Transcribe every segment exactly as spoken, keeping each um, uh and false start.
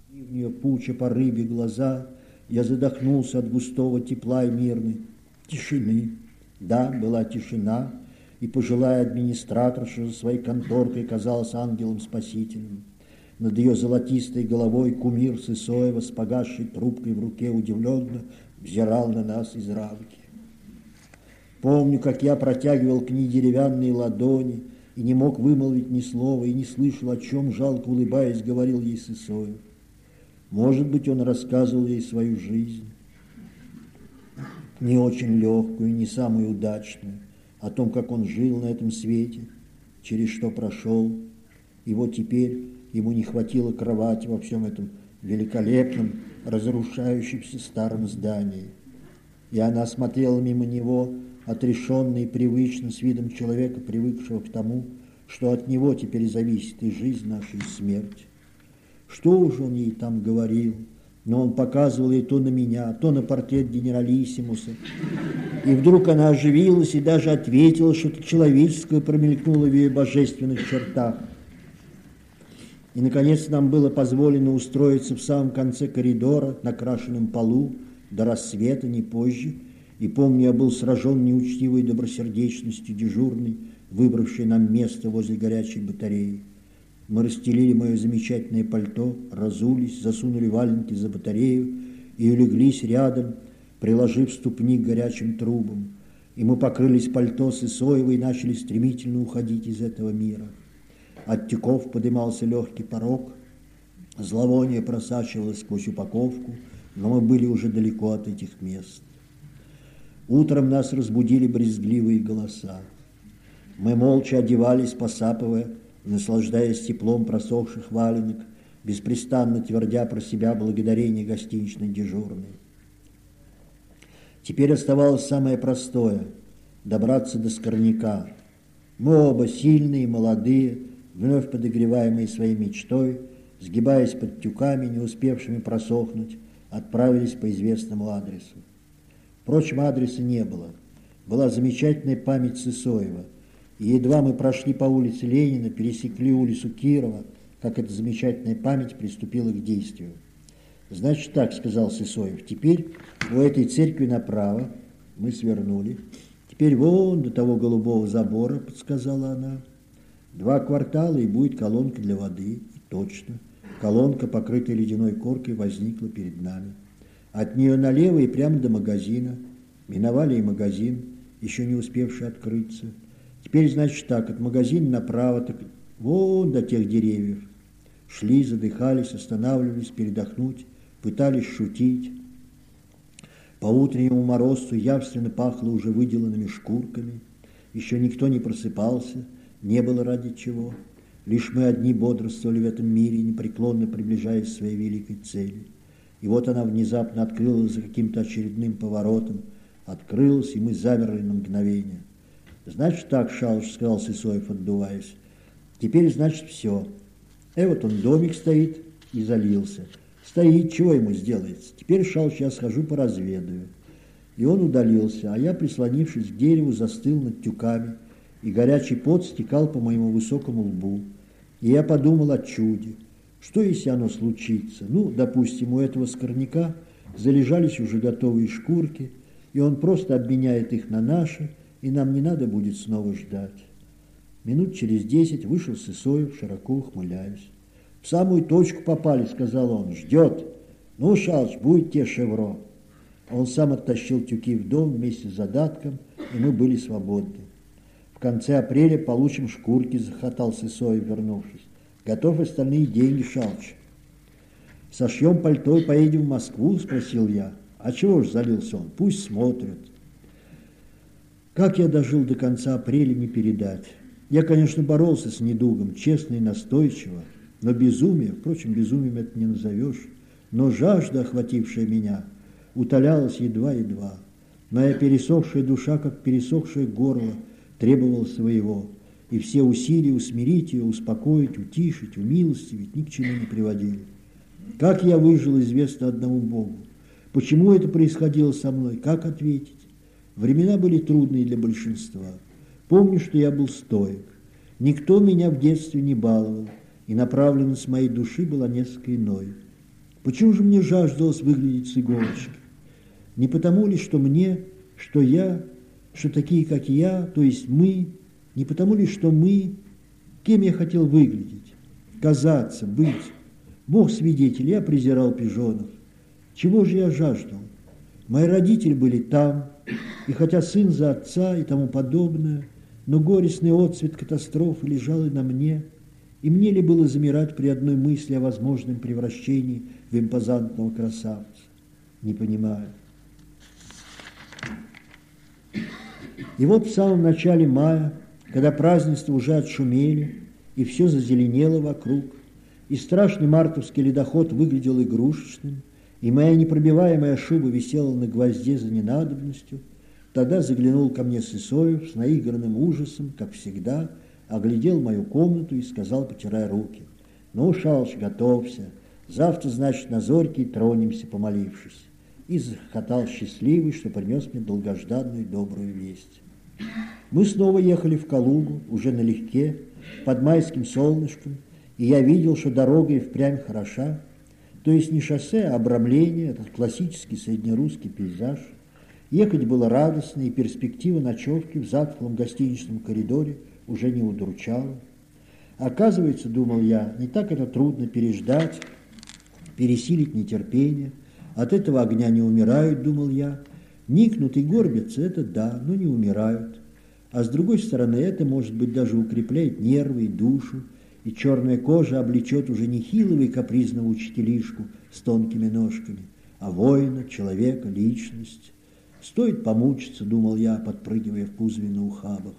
И в нее пуча по рыбе глаза, я задохнулся от густого тепла и мирной тишины. Да, была тишина, и пожилая администраторша за своей конторкой казалась ангелом-спасителем. Над ее золотистой головой кумир Сысоева с погасшей трубкой в руке удивленно взирал на нас из рамки. Помню, как я протягивал к ней деревянные ладони и не мог вымолвить ни слова, и не слышал, о чем, жалко улыбаясь, говорил ей Сысоев. Может быть, он рассказывал ей свою жизнь, не очень легкую, не самую удачную, о том, как он жил на этом свете, через что прошел, и вот теперь ему не хватило кровати во всем этом великолепном, разрушающемся старом здании. И она смотрела мимо него, отрешенно и привычно, с видом человека, привыкшего к тому, что от него теперь зависит и жизнь наша, и смерть. Что уж он ей там говорил, но он показывал ей то на меня, то на портрет генералиссимуса. И вдруг она оживилась и даже ответила, что-то человеческое промелькнуло в ее божественных чертах. И, наконец, нам было позволено устроиться в самом конце коридора, на крашеном полу, до рассвета, не позже. И помню, я был сражен неучтивой добросердечностью дежурной, выбравшей нам место возле горячей батареи. Мы расстелили мое замечательное пальто, разулись, засунули валенки за батарею и улеглись рядом, приложив ступни к горячим трубам. И мы покрылись пальто Сысоевой и начали стремительно уходить из этого мира. От тюков подымался легкий порог, зловоние просачивалось сквозь упаковку, но мы были уже далеко от этих мест. Утром нас разбудили брезгливые голоса. Мы молча одевались, посапывая, наслаждаясь теплом просохших валенок, беспрестанно твердя про себя благодарение гостиничной дежурной. Теперь оставалось самое простое – добраться до Скорняка. Мы оба сильные, молодые, вновь подогреваемые своей мечтой, сгибаясь под тюками, не успевшими просохнуть, отправились по известному адресу. Впрочем, адреса не было. Была замечательная память Сысоева. И едва мы прошли по улице Ленина, пересекли улицу Кирова, как эта замечательная память приступила к действию. «Значит так», — сказал Сысоев, — «теперь у этой церкви направо». Мы свернули. «Теперь вон до того голубого забора», — подсказала она. «Два квартала, и будет колонка для воды». И точно. Колонка, покрытая ледяной коркой, возникла перед нами. От нее налево и прямо до магазина. Миновали и магазин, еще не успевший открыться. Теперь, значит, так, от магазина направо, так вон до тех деревьев. Шли, задыхались, останавливались передохнуть, пытались шутить. По утреннему морозцу явственно пахло уже выделанными шкурками. Еще никто не просыпался, не было ради чего. Лишь мы одни бодрствовали в этом мире, непреклонно приближаясь к своей великой цели. И вот она внезапно открылась за каким-то очередным поворотом, открылась, и мы замерли на мгновение. «Значит так, Шалыч», — сказал Сысоев, отдуваясь, — «теперь, значит, все. И вот он, домик стоит, и залился. Стоит, чего ему сделается? Теперь, Шалыч, я схожу поразведаю». И он удалился, а я, прислонившись к дереву, застыл над тюками, и горячий пот стекал по моему высокому лбу. И я подумал о чуде. Что, если оно случится? Ну, допустим, у этого Скорняка залежались уже готовые шкурки, и он просто обменяет их на наши, и нам не надо будет снова ждать. Минут через десять вышел Сысоев, широко ухмыляясь. «В самую точку попали», — сказал он. «Ждет. Ну, Шалыч, будет тебе шевро». Он сам оттащил тюки в дом вместе с задатком, и мы были свободны. «В конце апреля получим шкурки», — захотал Сысоев, вернувшись. «Готовь остальные деньги, Шалыч». «Сошьем пальто и поедем в Москву?» — спросил я. «А чего ж?» — залился он. «Пусть смотрят». Как я дожил до конца апреля, не передать. Я, конечно, боролся с недугом, честно и настойчиво, но безумие, впрочем, безумием это не назовешь, но жажда, охватившая меня, утолялась едва-едва. Моя пересохшая душа, как пересохшее горло, требовала своего, и все усилия усмирить ее, успокоить, утишить, умилостивить ни к чему не приводили. Как я выжил, известно одному Богу. Почему это происходило со мной, как ответить? Времена были трудные для большинства. Помню, что я был стоек. Никто меня в детстве не баловал, и направленность моей души была несколько иной. Почему же мне жаждалось выглядеть с иголочки? Не потому ли, что мне, что я, что такие, как я, то есть мы, не потому ли, что мы, кем я хотел выглядеть, казаться, быть? Бог свидетель, я презирал пижонов. Чего же я жаждал? Мои родители были там, и хотя сын за отца и тому подобное, но горестный отцвет катастрофы лежал и на мне, и мне ли было замирать при одной мысли о возможном превращении в импозантного красавца? Не понимаю. И вот в самом начале мая, когда празднества уже отшумели, и все зазеленело вокруг, и страшный мартовский ледоход выглядел игрушечным, и моя непробиваемая шуба висела на гвозде за ненадобностью, тогда заглянул ко мне Сысоев с наигранным ужасом, как всегда, оглядел мою комнату и сказал, потирая руки: «Ну, Шалыч, готовься, завтра, значит, на зорьке тронемся, помолившись». И захохотал счастливый, что принес мне долгожданную добрую весть. Мы снова ехали в Калугу, уже налегке, под майским солнышком, и я видел, что дорога и впрямь хороша, то есть не шоссе, а обрамление, этот классический среднерусский пейзаж. Ехать было радостно, и перспектива ночевки в затхлом гостиничном коридоре уже не удручала. Оказывается, думал я, не так это трудно переждать, пересилить нетерпение. От этого огня не умирают, думал я. Никнут и горбятся, это да, но не умирают. А с другой стороны, это, может быть, даже укрепляет нервы и душу, и черная кожа облечет уже не хилого и капризного учителишку с тонкими ножками, а воина, человека, личность. Стоит помучиться, думал я, подпрыгивая в кузове на ухабах.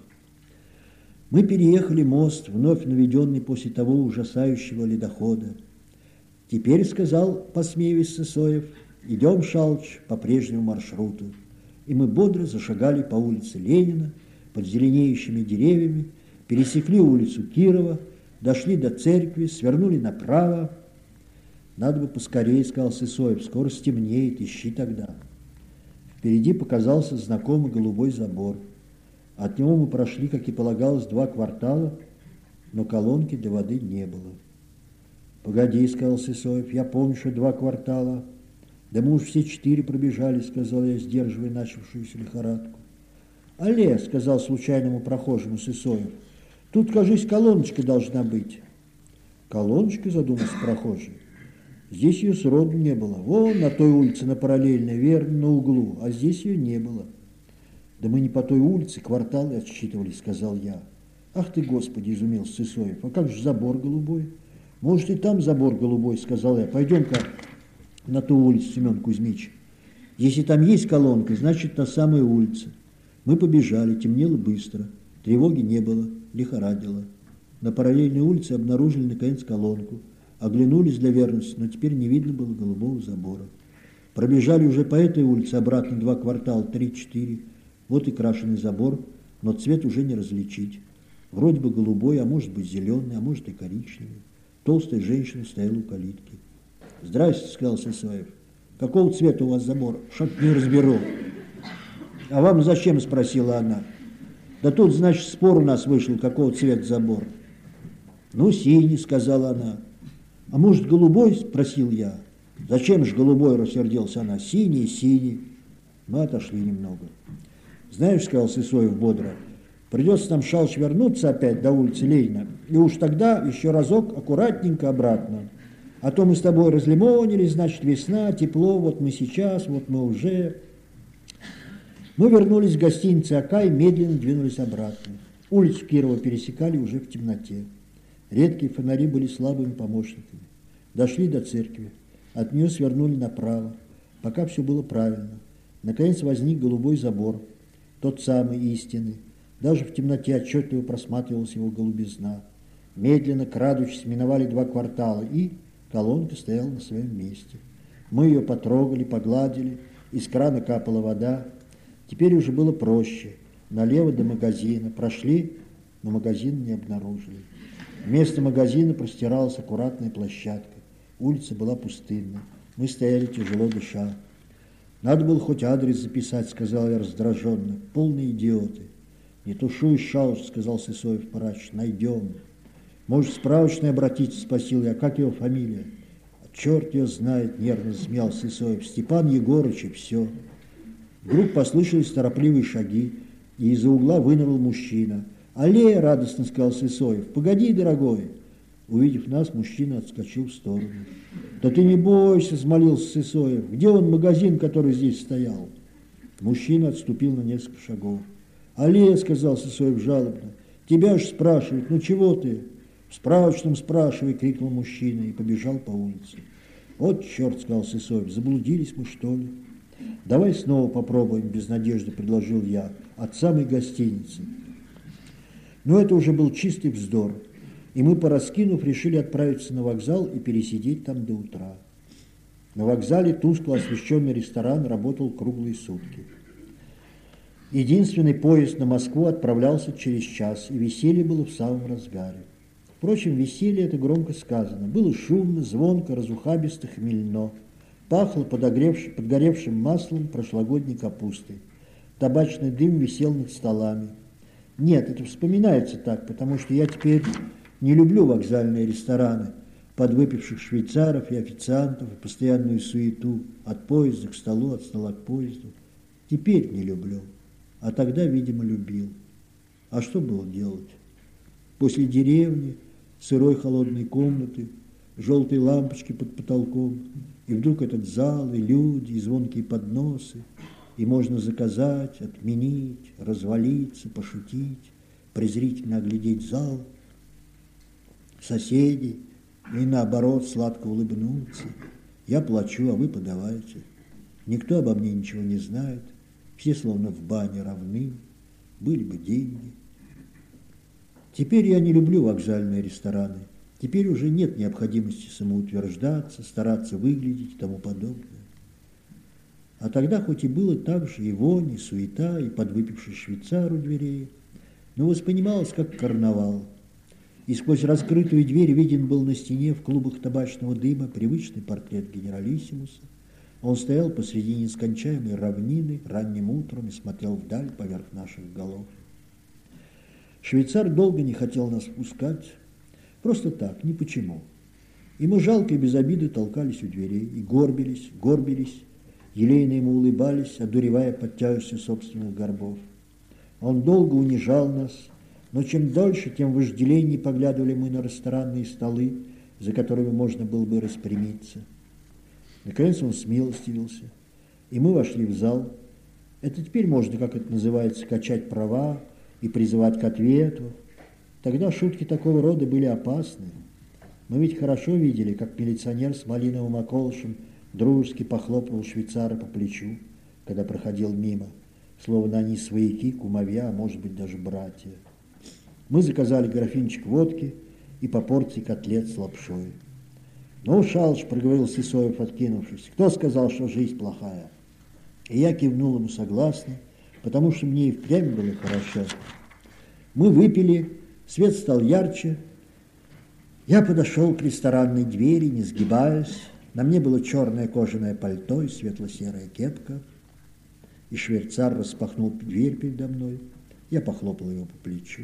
Мы переехали мост, вновь наведенный после того ужасающего ледохода. «Теперь, — сказал, посмеиваясь Сысоев, — идем, Шалыч, по прежнему маршруту». И мы бодро зашагали по улице Ленина, под зеленеющими деревьями, пересекли улицу Кирова, дошли до церкви, свернули направо. «Надо бы поскорее, — сказал Сысоев, — скоро стемнеет, ищи тогда». Впереди показался знакомый голубой забор. От него мы прошли, как и полагалось, два квартала, но колонки для воды не было. «Погоди, — сказал Сысоев, — я помню, что два квартала». «Да мы уж все четыре пробежали, — сказал я, сдерживая начавшуюся лихорадку». «Алле, — сказал случайному прохожему Сысоев, — тут, кажись, колоночка должна быть». «Колоночка? — задумался прохожий. Здесь ее сроду не было. Вон на той улице, на параллельной, верно, на углу, а здесь ее не было». «Да мы не по той улице, кварталы отсчитывали, — сказал я». «Ах ты, Господи! — изумился Сысоев. — А как же забор голубой?» «Может, и там забор голубой, — сказал я. Пойдем-ка на ту улицу, Семен Кузьмич. Если там есть колонка, значит, та самая улица». Мы побежали, темнело быстро, тревоги не было, лихорадило. На параллельной улице обнаружили, наконец, колонку. Оглянулись для верности, но теперь не видно было голубого забора. Пробежали уже по этой улице обратно два квартала, три-четыре. Вот и крашеный забор, но цвет уже не различить. Вроде бы голубой, а может быть зеленый, а может и коричневый. Толстая женщина стояла у калитки. «Здрасте, — сказал Сысоев. — Какого цвета у вас забор? Что-то не разберу». «А вам зачем? — спросила она. — Да тут, значит, спор у нас вышел, какого цвета забор». «Ну, синий, — сказала она». «А может, голубой? — спросил я». «Зачем же голубой? — рассердился она. — Синий, синий». Мы отошли немного. «Знаешь, — сказал Сысоев бодро, — придется нам, Шалыч, вернуться опять до улицы Ленина, и уж тогда еще разок аккуратненько обратно. А то мы с тобой разлимонились, значит, весна, тепло, вот мы сейчас, вот мы уже...» Мы вернулись в гостиницу «Ока» и медленно двинулись обратно. Улицу Кирова пересекали уже в темноте. Редкие фонари были слабыми помощниками. Дошли до церкви. От нее свернули направо. Пока все было правильно. Наконец возник голубой забор. Тот самый истинный. Даже в темноте отчетливо просматривалась его голубизна. Медленно, крадучись, миновали два квартала, и колонка стояла на своем месте. Мы ее потрогали, погладили, из крана капала вода. Теперь уже было проще. Налево до магазина. Прошли, но магазин не обнаружили. Вместо магазина простиралась аккуратная площадка. Улица была пустынна. Мы стояли тяжело дыша. «Надо было хоть адрес записать, — сказал я раздраженно. — Полные идиоты». «Не тушуй, Шалыч, — сказал Сысоев мрачно. — Найдем». «Может, в справочной обратиться? — спросил я. — Как его фамилия?» Черт ее знает, нервно засмеялся Сысоев. Степан Егорыч и все. Вдруг послышались торопливые шаги, и из-за угла вынырнул мужчина. «Алле!» – радостно сказал Сысоев. «Погоди, дорогой!» Увидев нас, мужчина отскочил в сторону. «Да ты не бойся!» – взмолился Сысоев. «Где он магазин, который здесь стоял?» Мужчина отступил на несколько шагов. «Алле!» – сказал Сысоев жалобно. «Тебя ж спрашивают, ну чего ты?» «В справочном спрашивай!» – крикнул мужчина и побежал по улице. «Вот черт!» – сказал Сысоев. «Заблудились мы, что ли?» «Давай снова попробуем», – без надежды предложил я, – «от самой гостиницы». Но это уже был чистый вздор, и мы, пораскинув, решили отправиться на вокзал и пересидеть там до утра. На вокзале тускло освещенный ресторан работал круглые сутки. Единственный поезд на Москву отправлялся через час, и веселье было в самом разгаре. Впрочем, веселье это громко сказано. Было шумно, звонко, разухабисто, хмельно. Пахло подогревшим, подгоревшим маслом прошлогодней капустой. Табачный дым висел над столами. Нет, это вспоминается так, потому что я теперь не люблю вокзальные рестораны, подвыпивших швейцаров и официантов, и постоянную суету от поезда к столу, от стола к поезду. Теперь не люблю, а тогда, видимо, любил. А что было делать? После деревни, сырой холодной комнаты, желтой лампочки под потолком, и вдруг этот зал, и люди, и звонкие подносы, и можно заказать, отменить, развалиться, пошутить, презрительно оглядеть зал, соседей, и наоборот сладко улыбнуться. Я плачу, а вы подавайте. Никто обо мне ничего не знает, все словно в бане равны, были бы деньги. Теперь я не люблю вокзальные рестораны. Теперь уже нет необходимости самоутверждаться, стараться выглядеть и тому подобное. А тогда хоть и было так же и вонь, и суета, и подвыпивший швейцар у дверей, но воспринималось как карнавал. И сквозь раскрытую дверь виден был на стене в клубах табачного дыма привычный портрет генералиссимуса. Он стоял посреди нескончаемой равнины ранним утром и смотрел вдаль поверх наших голов. Швейцар долго не хотел нас впускать, просто так, ни почему. И мы жалко и без обиды толкались у дверей, и горбились, горбились, елейно ему улыбались, одуревая под тяжестью собственных горбов. Он долго унижал нас, но чем дольше, тем вожделеннее поглядывали мы на ресторанные столы, за которыми можно было бы распрямиться. Наконец он смилостивился, и мы вошли в зал. Это теперь можно, как это называется, качать права и призывать к ответу. Тогда шутки такого рода были опасны. Мы ведь хорошо видели, как милиционер с малиновым околышем дружески похлопывал швейцара по плечу, когда проходил мимо, словно они свояки, кумовья, а может быть даже братья. Мы заказали графинчик водки и по порции котлет с лапшой. «Ну, Шалыч», — проговорил Сысоев, откинувшись, — «кто сказал, что жизнь плохая?» И я кивнул ему согласно, потому что мне и впрямь было хорошо. Мы выпили, свет стал ярче. Я подошел к ресторанной двери, не сгибаясь. На мне было черное кожаное пальто и светло-серая кепка. И швейцар распахнул дверь передо мной. Я похлопал его по плечу.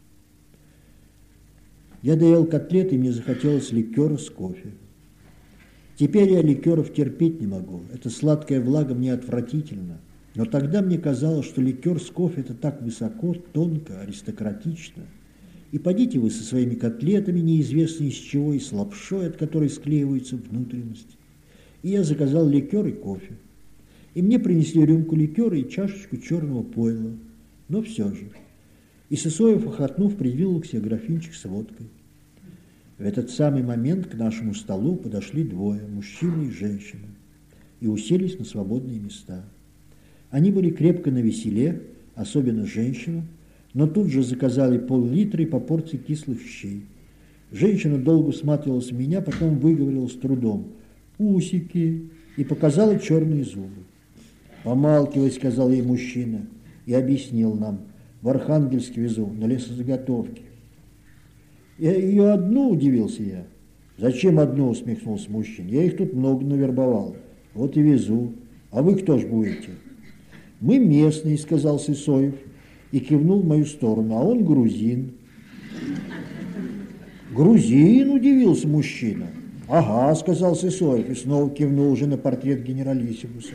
Я доел котлеты, и мне захотелось ликера с кофе. Теперь я ликеров терпеть не могу. Эта сладкая влага мне отвратительна. Но тогда мне казалось, что ликер с кофе – это так высоко, тонко, аристократично. И подите вы со своими котлетами, неизвестно из чего, и с лапшой, от которой склеиваются внутренности. И я заказал ликер и кофе. И мне принесли рюмку ликера и чашечку черного пойла. Но все же. И Сысоев, охотнув, придвинул к себе графинчик с водкой. В этот самый момент к нашему столу подошли двое, мужчина и женщина, и уселись на свободные места. Они были крепко навеселе, особенно женщина, но тут же заказали пол-литра и по порции кислых щей. Женщина долго всматривалась в меня, потом выговорила с трудом «усики» и показала черные зубы. «Помалкивай», — сказал ей мужчина, и объяснил нам: «В Архангельск везу, на лесозаготовки». «Я ее одну?» – удивился я. «Зачем одну?» – усмехнулся мужчина. «Я их тут много навербовал. Вот и везу. А вы кто ж будете?» «Мы местные», – сказал Сысоев и кивнул в мою сторону. «А он грузин». «Грузин?» – удивился мужчина. «Ага», — сказал Сысоев и снова кивнул уже на портрет генералиссимуса.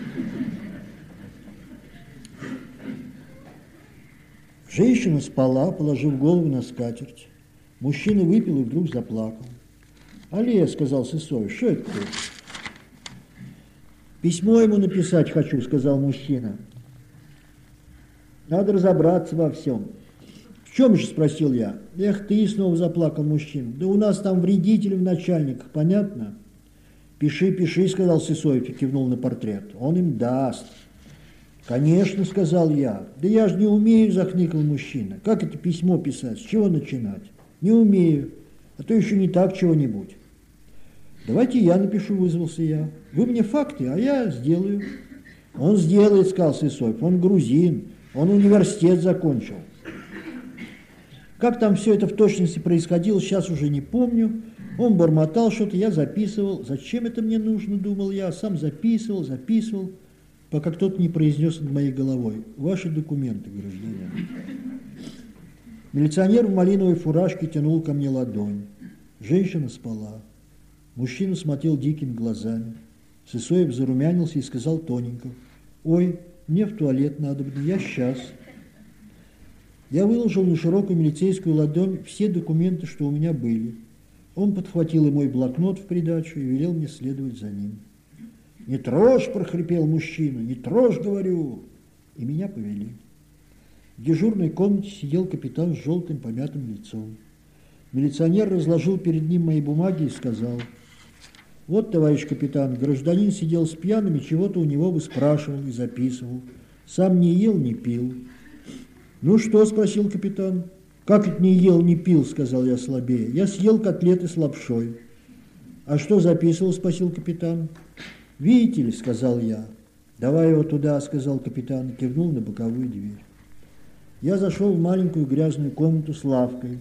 Женщина спала, положив голову на скатерть. Мужчина выпил и вдруг заплакал. «Алле», — сказал Сысоев, — «что это ты?» «Письмо ему написать хочу», — сказал мужчина. «Надо разобраться во всем». «В чем же?» — спросил я. «Эх ты», — снова заплакал мужчина. «Да у нас там вредители в начальниках, понятно?» «Пиши, пиши», — сказал Сысоев и кивнул на портрет. «Он им даст». «Конечно», — сказал я. «Да я же не умею», — захныкал мужчина. «Как это письмо писать? С чего начинать?» «Не умею. А то еще не так чего-нибудь». «Давайте я напишу», — вызвался я. «Вы мне факты, а я сделаю». «Он сделает», — сказал Сысоев. «Он грузин, он университет закончил». Как там все это в точности происходило, сейчас уже не помню. Он бормотал что-то, я записывал. «Зачем это мне нужно?» — думал я. Сам записывал, записывал, пока кто-то не произнес над моей головой: «Ваши документы, гражданин». Милиционер в малиновой фуражке тянул ко мне ладонь. Женщина спала. Мужчина смотрел дикими глазами. Сысоев зарумянился и сказал тоненько: «Ой, мне в туалет надо, я сейчас». Я выложил на широкую милицейскую ладонь все документы, что у меня были. Он подхватил и мой блокнот в придачу и велел мне следовать за ним. «Не трожь!» – прохрипел мужчина. «Не трожь, говорю!» И меня повели. В дежурной комнате сидел капитан с желтым помятым лицом. Милиционер разложил перед ним мои бумаги и сказал: «Вот, товарищ капитан, гражданин сидел с пьяным и чего-то у него выспрашивал и записывал. Сам не ел, не пил». «Ну что?» – спросил капитан. «Как это не ел, не пил?» – сказал я слабее. «Я съел котлеты с лапшой». «А что записывал?» – спросил капитан. «Видите ли?» – сказал я. «Давай его туда», – сказал капитан и кивнул на боковую дверь. Я зашел в маленькую грязную комнату с лавкой,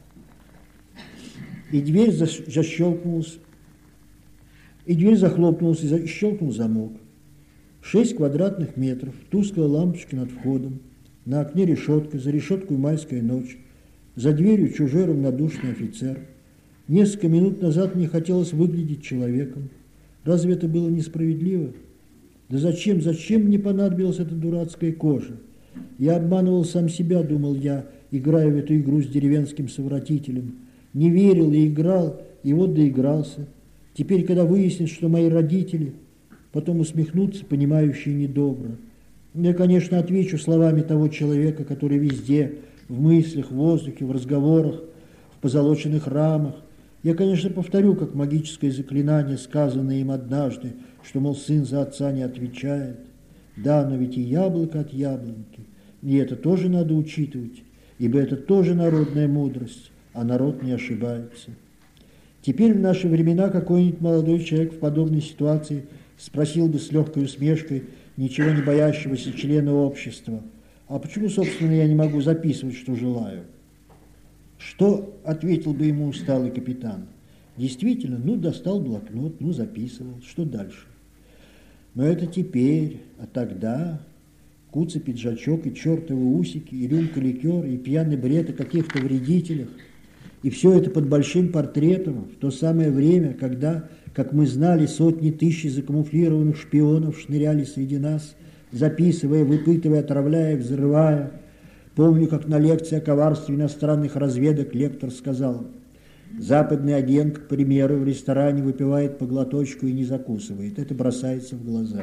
и дверь защелкнулась, и дверь захлопнулась, и щелкнул замок. Шесть квадратных метров, тусклая лампочка над входом, на окне решетка, за решеткой майская ночь, за дверью чужой равнодушный офицер. Несколько минут назад мне хотелось выглядеть человеком. Разве это было несправедливо? Да зачем, зачем мне понадобилась эта дурацкая кожа? Я обманывал сам себя, думал я, играя в эту игру с деревенским совратителем. Не верил и играл, и вот доигрался. Теперь, когда выяснится, что мои родители, потом усмехнутся, понимающие недобро. Я, конечно, отвечу словами того человека, который везде, в мыслях, в воздухе, в разговорах, в позолоченных рамах. Я, конечно, повторю, как магическое заклинание, сказанное им однажды, что, мол, сын за отца не отвечает. Да, но ведь и яблоко от яблоньки. И это тоже надо учитывать, ибо это тоже народная мудрость, а народ не ошибается. Теперь в наши времена какой-нибудь молодой человек в подобной ситуации спросил бы с легкой усмешкой ничего не боящегося члена общества: «А почему, собственно, я не могу записывать, что желаю?» «Что?» – ответил бы ему усталый капитан. «Действительно, ну, достал блокнот, ну, записывал. Что дальше?» Но это теперь, а тогда куца пиджачок и чертовы усики, и рюмка ликера, и пьяный бред о каких-то вредителях. И все это под большим портретом, в то самое время, когда, как мы знали, сотни тысяч закамуфлированных шпионов шныряли среди нас, записывая, выпытывая, отравляя, взрывая. Помню, как на лекции о коварстве иностранных разведок лектор сказал: «Западный агент, к примеру, в ресторане выпивает по глоточку и не закусывает. Это бросается в глаза».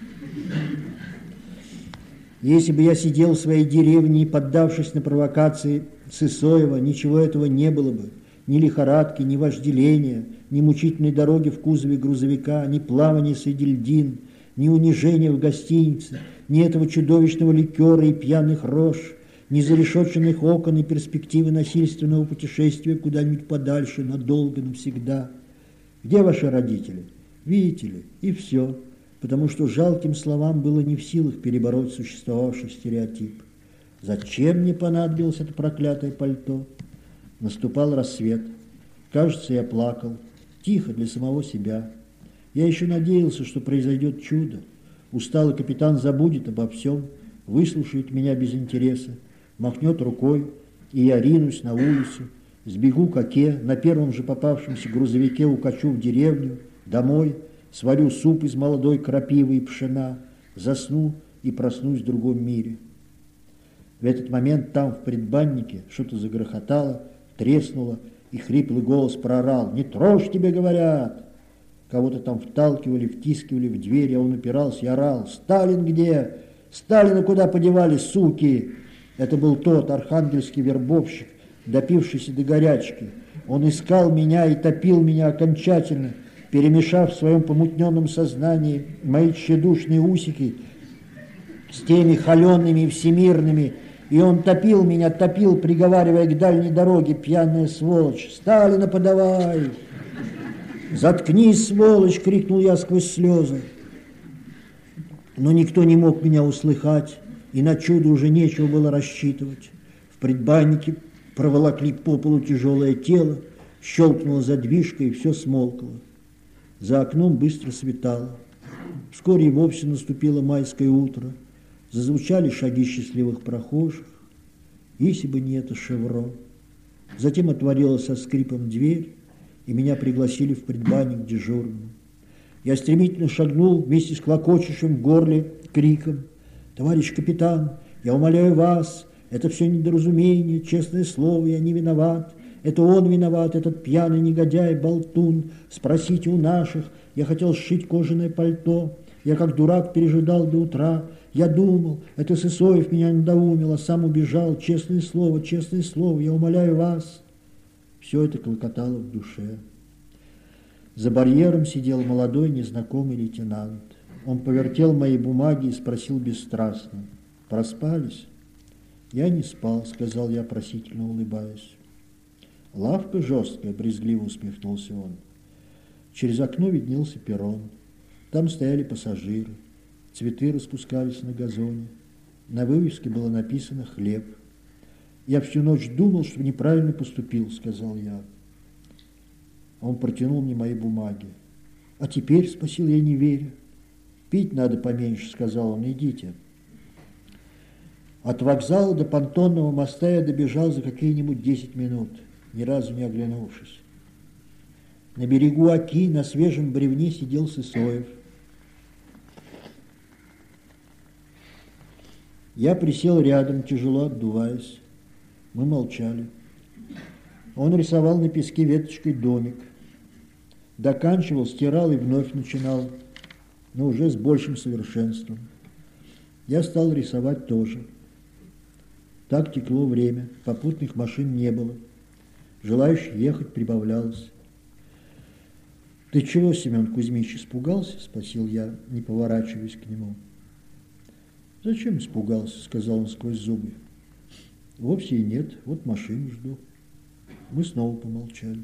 Если бы я сидел в своей деревне и, поддавшись на провокации Сысоева, ничего этого не было бы. Ни лихорадки, ни вожделения, ни мучительной дороги в кузове грузовика, ни плавания среди льдин, ни унижения в гостинице, ни этого чудовищного ликера и пьяных рож, ни зарешетченных окон и перспективы насильственного путешествия куда-нибудь подальше, надолго, навсегда. Где ваши родители? Видите ли, и все, потому что жалким словам было не в силах перебороть существовавший стереотип. Зачем мне понадобилось это проклятое пальто? Наступал рассвет. Кажется, я плакал. Тихо, для самого себя. Я еще надеялся, что произойдет чудо. Усталый капитан забудет обо всем, выслушает меня без интереса, махнет рукой, и я ринусь на улицу, Сбегу к оке, на первом же попавшемся грузовике укачу в деревню, домой, сварю суп из молодой крапивы и пшена, засну и проснусь в другом мире. В этот момент там, в предбаннике, что-то загрохотало, треснуло, и хриплый голос проорал: «Не трожь, тебе говорят!» Кого-то там вталкивали, втискивали в дверь, а он упирался и орал: «Сталин где? Сталина куда подевали, суки?» Это был тот архангельский вербовщик, допившийся до горячки. Он искал меня и топил меня окончательно, перемешав в своем помутненном сознании мои тщедушные усики с теми холеными и всемирными, и он топил меня, топил, приговаривая к дальней дороге: «Пьяная сволочь, Сталина подавай!» «Заткнись, сволочь!» — крикнул я сквозь слезы. Но никто не мог меня услыхать, и на чудо уже нечего было рассчитывать. В предбаннике проволокли по полу тяжелое тело, щелкнула задвижка, и все смолкло. За окном быстро светало. Вскоре и вовсе наступило майское утро. Зазвучали шаги счастливых прохожих. Если бы не это «Шевро». Затем отворилась со скрипом дверь, и меня пригласили в предбанник к дежурному. Я стремительно шагнул вместе с клокочущим в горле криком: «Товарищ капитан, я умоляю вас, это все недоразумение, честное слово, я не виноват. Это он виноват, этот пьяный негодяй, болтун. Спросите у наших, я хотел сшить кожаное пальто. Я как дурак пережидал до утра. Я думал, это Сысоев меня надоумил, а сам убежал. Честное слово, честное слово, я умоляю вас». Все это клокотало в душе. За барьером сидел молодой незнакомый лейтенант. Он повертел мои бумаги и спросил бесстрастно: «Проспались?» «Я не спал», — сказал я, просительно улыбаясь. «Лавка жесткая», — брезгливо усмехнулся он. Через окно виднелся перрон. Там стояли пассажиры. Цветы распускались на газоне. На вывеске было написано «Хлеб». «Я всю ночь думал, что неправильно поступил», — сказал я. Он протянул мне мои бумаги. «А теперь?» — спросил я, не веря. «Пить надо поменьше», — сказал он. «Идите». От вокзала до понтонного моста я добежал за какие-нибудь десять минут, ни разу не оглянувшись. На берегу Оки на свежем бревне сидел Сысоев. Я присел рядом, тяжело отдуваясь. Мы молчали. Он рисовал на песке веточкой домик. Доканчивал, стирал и вновь начинал, но уже с большим совершенством. Я стал рисовать тоже. Так текло время, попутных машин не было. Желающих ехать прибавлялось. «Ты чего, Семен Кузьмич, испугался?» – спросил я, не поворачиваясь к нему. «Зачем испугался?» – сказал он сквозь зубы. «Вовсе и нет, вот машину жду». Мы снова помолчали.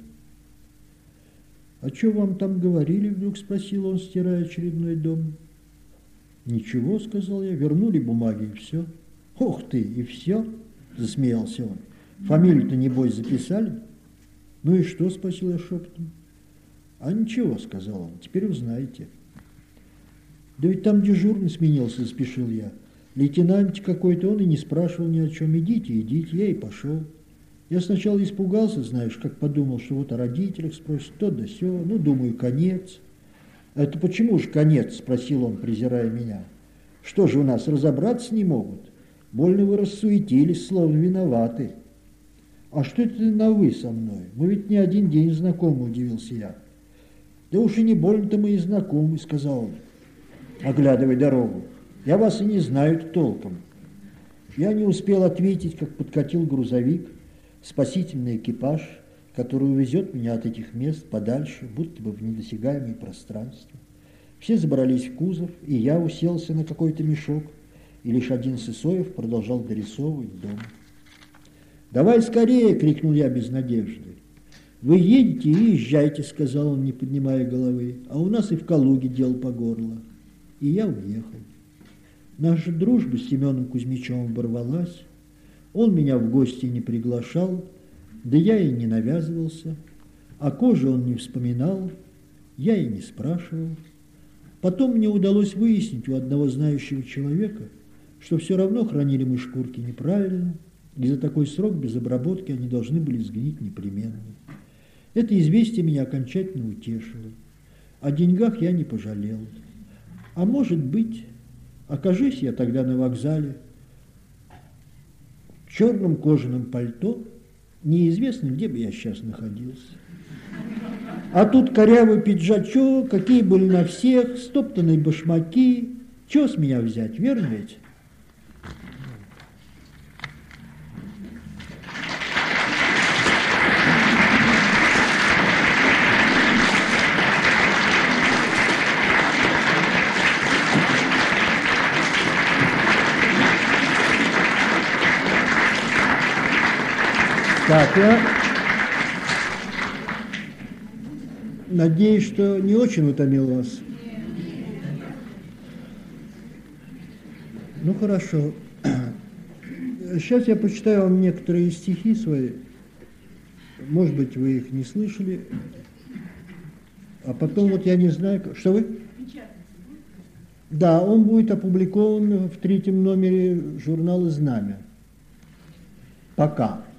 «А что вам там говорили?» – вдруг спросил он, стирая очередной дом. «Ничего», – сказал я, – «вернули бумаги и все». «Ох ты, и все?» – засмеялся он. «Фамилию-то, небось, записали?» «Ну и что?» – спросил я шепотом. «А ничего», – сказал он, – «теперь узнаете». «Да ведь там дежурный сменился», – спешил я. «Лейтенант какой-то, он и не спрашивал ни о чем. Идите, идите». Я и пошел. Я сначала испугался, знаешь, как подумал, что вот о родителях спросят, то да сё. Ну, думаю, конец. «А это почему же конец?» – спросил он, презирая меня. «Что же у нас, разобраться не могут? Больно вы рассуетились, словно виноваты». «А что это на «вы» со мной? Мы ведь не один день знакомы», – удивился я. «Да уж и не больно-то мы и знакомы», – сказал он, оглядывая дорогу. «Я вас и не знаю толком». Я не успел ответить, как подкатил грузовик, спасительный экипаж, который увезет меня от этих мест подальше, будто бы в недосягаемое пространство. Все забрались в кузов, и я уселся на какой-то мешок, и лишь один Сысоев продолжал дорисовывать дом. «Давай скорее!» — крикнул я без надежды. «Вы едете и езжайте», — сказал он, не поднимая головы, «а у нас и в Калуге дел по горло». И я уехал. Наша дружба с Семеном Кузьмичем оборвалась. Он меня в гости не приглашал, да я и не навязывался. О коже он не вспоминал, я и не спрашивал. Потом мне удалось выяснить у одного знающего человека, что все равно хранили мы шкурки неправильно, И за такой срок без обработки они должны были сгнить непременно. Это известие меня окончательно утешило. О деньгах я не пожалел. А может быть, окажись я тогда на вокзале в черном кожаном пальто, неизвестно, где бы я сейчас находился. А тут корявый пиджачок, какие были на всех, стоптанные башмаки. Чего с меня взять, верно ведь? Так, я надеюсь, что не очень утомил вас. Ну, хорошо. Сейчас я почитаю вам некоторые стихи свои. Может быть, вы их не слышали. А потом вот я не знаю... Что вы? Да, он будет опубликован в третьем номере журнала «Знамя». Пока.